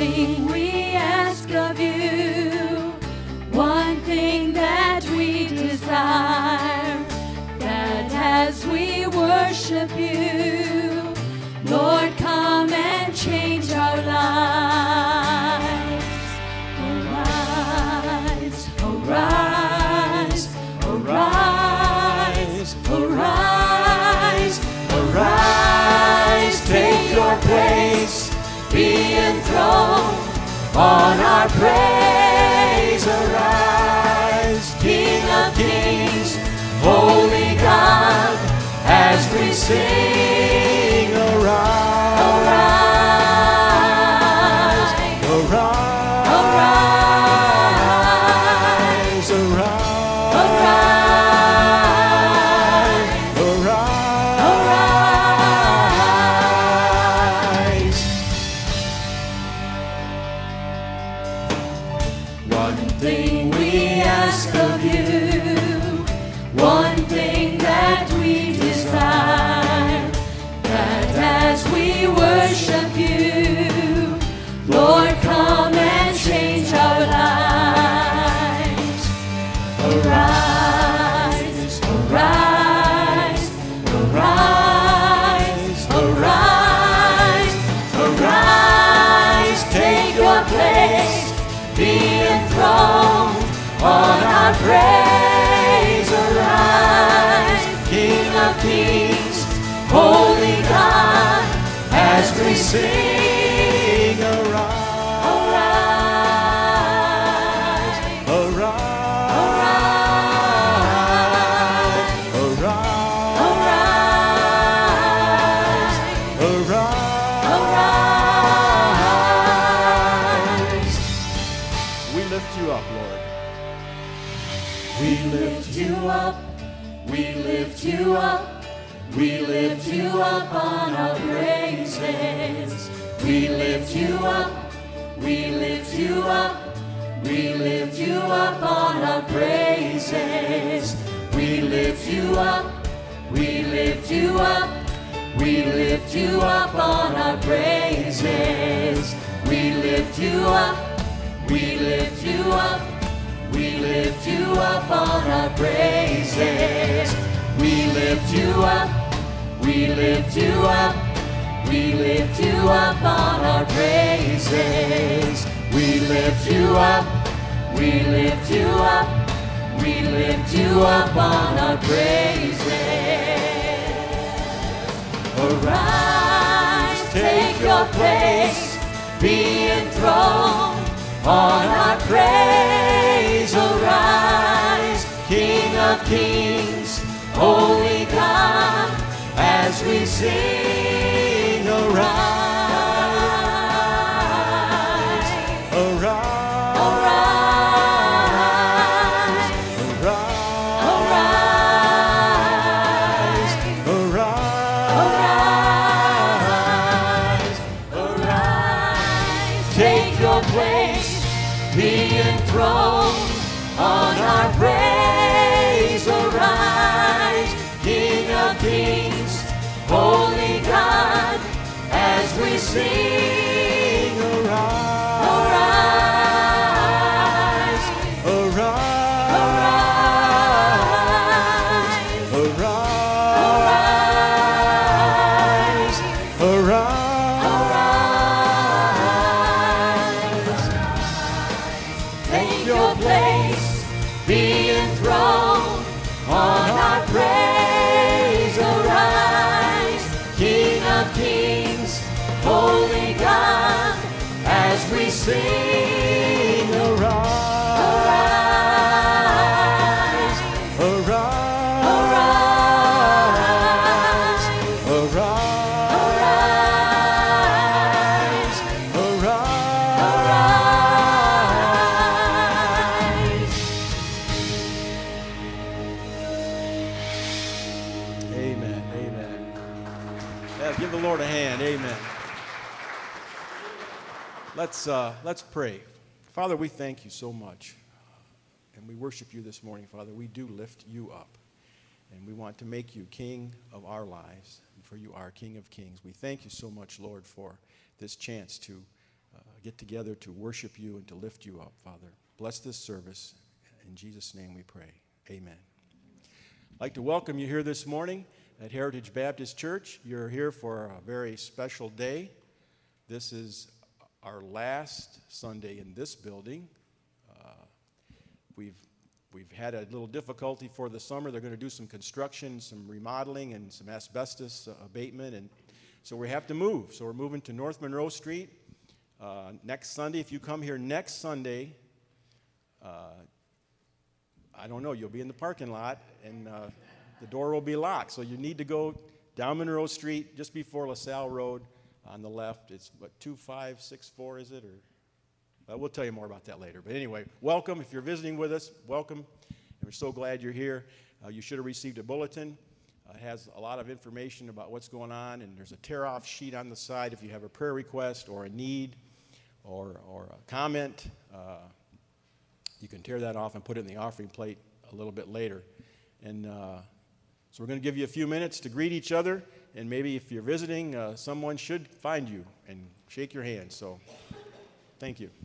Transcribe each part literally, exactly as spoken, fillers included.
thing we ask of you, one thing that we desire, that as we worship you, Lord, come and change our lives. Arise, arise, arise, arise, arise, take your place, be enthroned on our praise. Arise, King of kings, holy God, as we sing. Arise, arise, arise, arise, arise, arise, arise. One thing we ask of you, one thing that we desire, that as we worship you, Lord, come and change our lives. Arise, arise, arise, arise, arise, take your place, be enthroned on our praise. Arise, King of kings, holy God, as we sing. Arise, arise, arise, arise, arise, arise. We lift you up, Lord. We lift you up, we lift you up, we lift you up on our praises. We lift you up, we lift you up, we lift you up on our praises. We lift you up, we lift you up, we lift you up on our praises. We lift you up, we lift you up, we lift you up on our praises. We lift you up, we lift you up, we lift you up on our praises. We lift you up, we lift you up, we lift you up on our praises. Arise, take your place, be enthroned on our praise. Arise, King of kings, holy God, as we sing. Arise, arise, arise, arise, arise, arise, take your place, be enthroned on our praise. Arise, King of kings, holy God, as we sing. Arise, arise, arise, arise, arise, arise. Take your place, be enthroned on our praise. Arise, King of kings, holy God, as we sing. Arise, arise, arise, arise, arise, arise. Amen, amen. Yeah, give the Lord a hand, amen. Let's, uh, let's pray. Father, we thank you so much, and we worship you this morning, Father. We do lift you up, and we want to make you King of our lives, for you are King of kings. We thank you so much, Lord, for this chance to uh, get together to worship you and to lift you up, Father. Bless this service. In Jesus' name we pray. Amen. I'd like to welcome you here this morning at Heritage Baptist Church. You're here for a very special day. This is our last Sunday in this building. Uh, we've we've had a little difficulty for the summer. They're going to do some construction, some remodeling, and some asbestos uh, abatement, and so we have to move. So we're moving to North Monroe Street uh, next Sunday. If you come here next Sunday, uh, I don't know, you'll be in the parking lot, and uh, the door will be locked. So you need to go down Monroe Street, just before LaSalle Road on the left. It's, what, two five six four, is it? Or uh, we'll tell you more about that later. But anyway, welcome. If you're visiting with us, welcome. And we're so glad you're here. Uh, you should have received a bulletin. Uh, it has a lot of information about what's going on, and there's a tear-off sheet on the side if you have a prayer request or a need or, or a comment. Uh, You can tear that off and put it in the offering plate a little bit later. And uh, so we're going to give you a few minutes to greet each other. And maybe if you're visiting, uh, someone should find you and shake your hand. So thank you.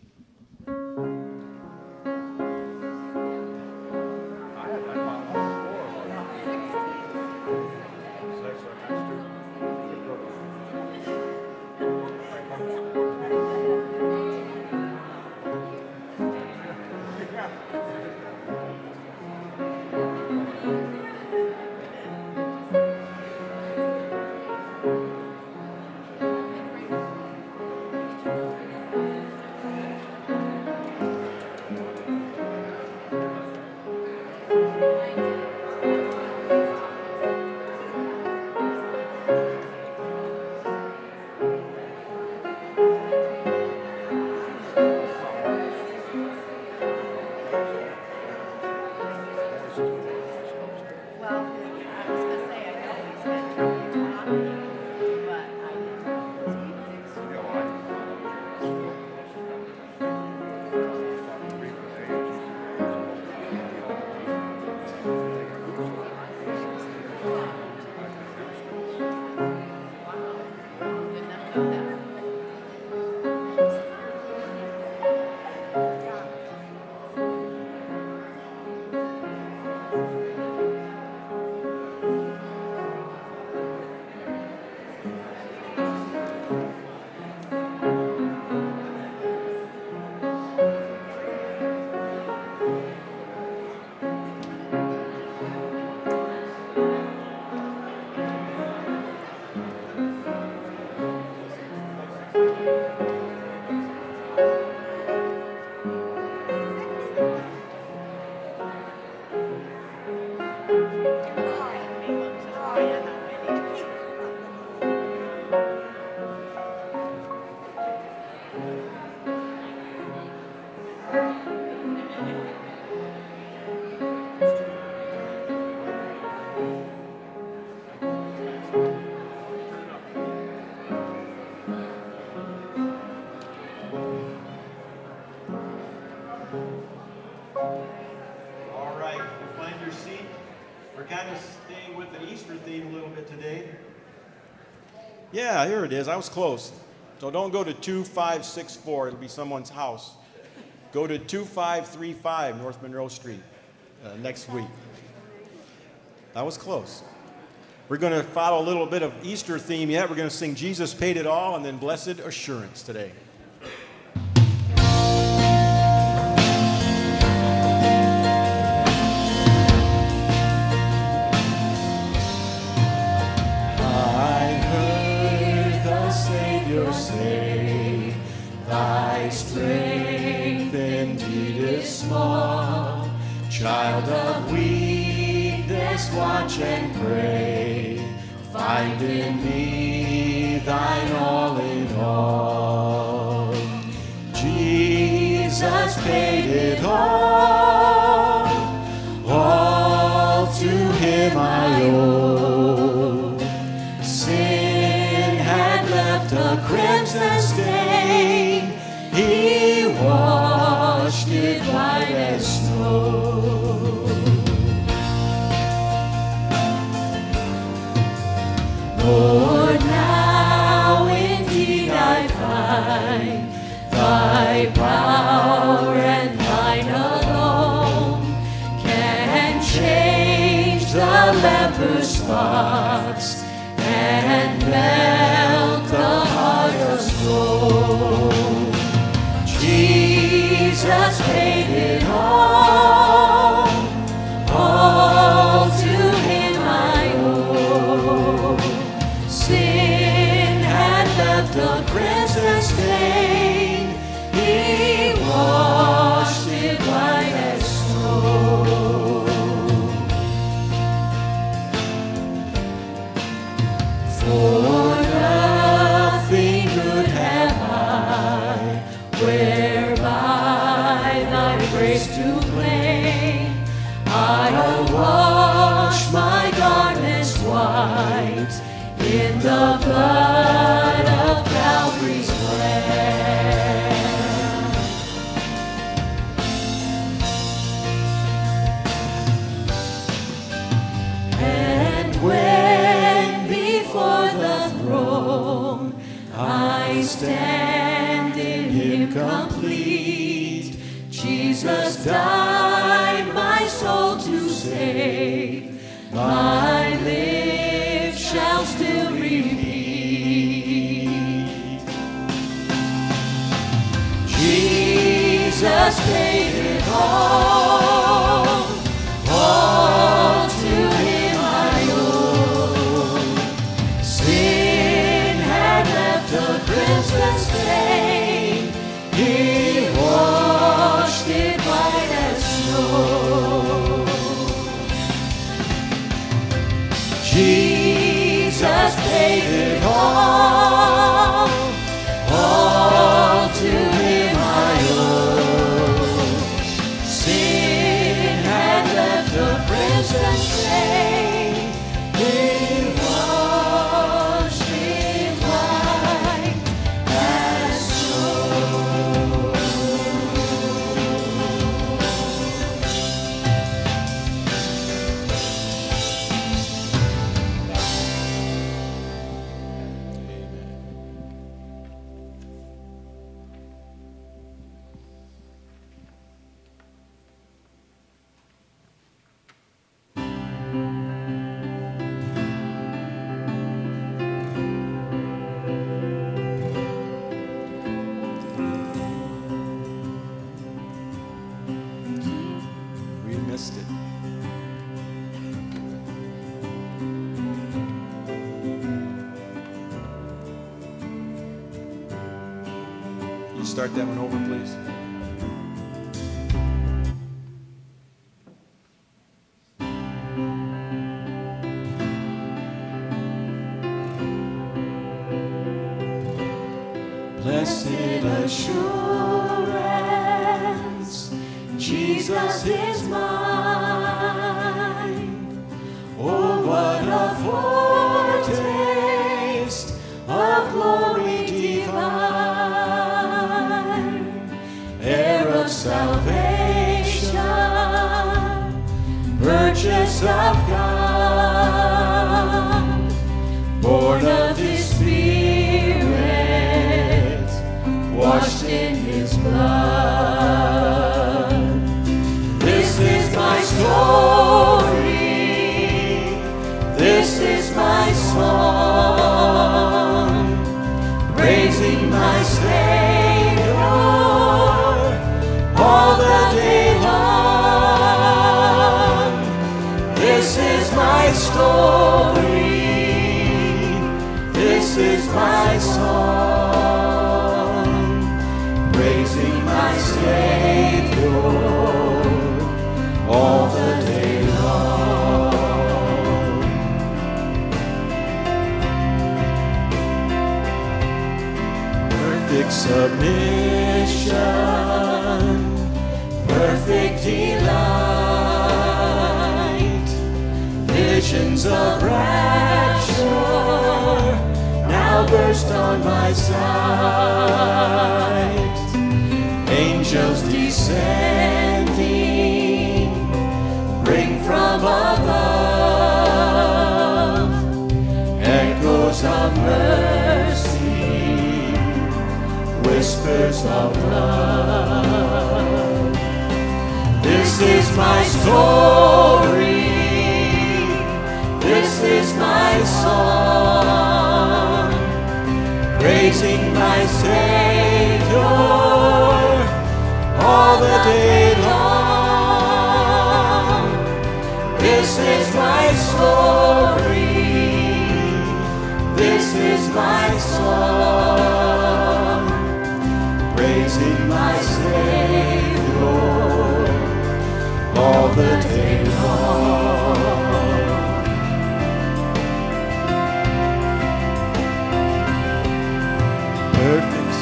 Yeah, here it is. I was close. So don't go to two five six four. It'll be someone's house. Go to two five three five North Monroe Street uh, next week. That was close. We're going to follow a little bit of Easter theme yet. We're going to sing Jesus Paid It All and then Blessed Assurance today. Say, thy strength indeed is small. Child of weakness, watch and pray. Find in me thine all in all. Jesus paid it all. All to him I owe. Sin had left a crimson stain, he washed it white as snow. Lord, now indeed I find the Thy power and thine alone can change the leper's spots and melt the heart of stone. Jesus paid it all, all to him I owe. Sin had left a crimson stain, he washed it white as snow. For nothing good have I, whereby thy grace to claim. I'll wash my garments white in the blood of Calvary's Lamb. And when before the throne I stand in him complete, Jesus died my soul to save, my lips shall still repeat. Jesus paid it all, all to him I owe. Sin had left a crimson stain, he washed it white as snow. Jesus paid it all, all to him I owe. Sin had left a crimson stain, he washed it white as snow. We missed it. Can you start that one over, please? Blessed assurance, Jesus is mine. Oh, what a foretaste of glory divine, heir of salvation, purchase of God, born of his Spirit, washed in his blood. This is my story, this is my song, praising my Savior all the day long. This is my story, this is my song, praising my Savior all the day long. Perfect submission, perfect delight, visions of rapture now burst on my sight. Angels descending, bring from above echoes of mercy, whispers of love. This is my story. This is my song, praising my Savior all the day long. This is my story. This is my song, praising my Savior all the day long. Perfect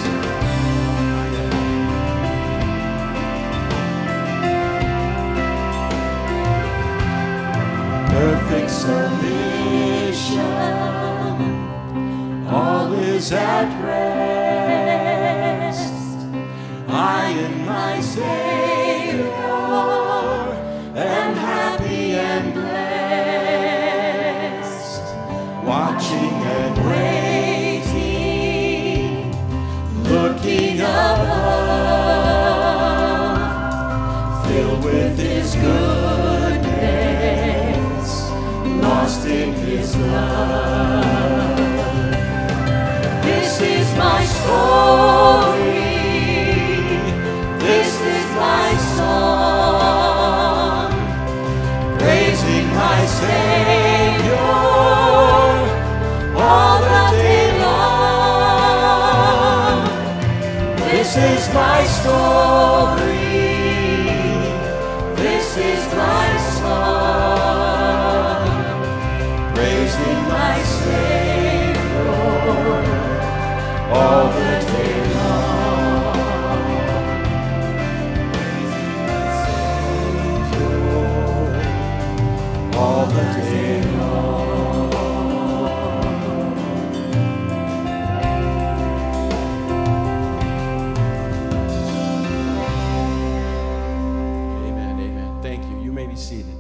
perfect submission, all is at rest. I and my Savior am happy and blessed, watching and waiting, looking above, filled with His goodness, lost in His love. This is my story. This is my song, praising my Savior all the day long. This is my story. This is my song, praising my Savior all the day long. Praising my Savior all the day long. Amen, amen. Thank you. You may be seated.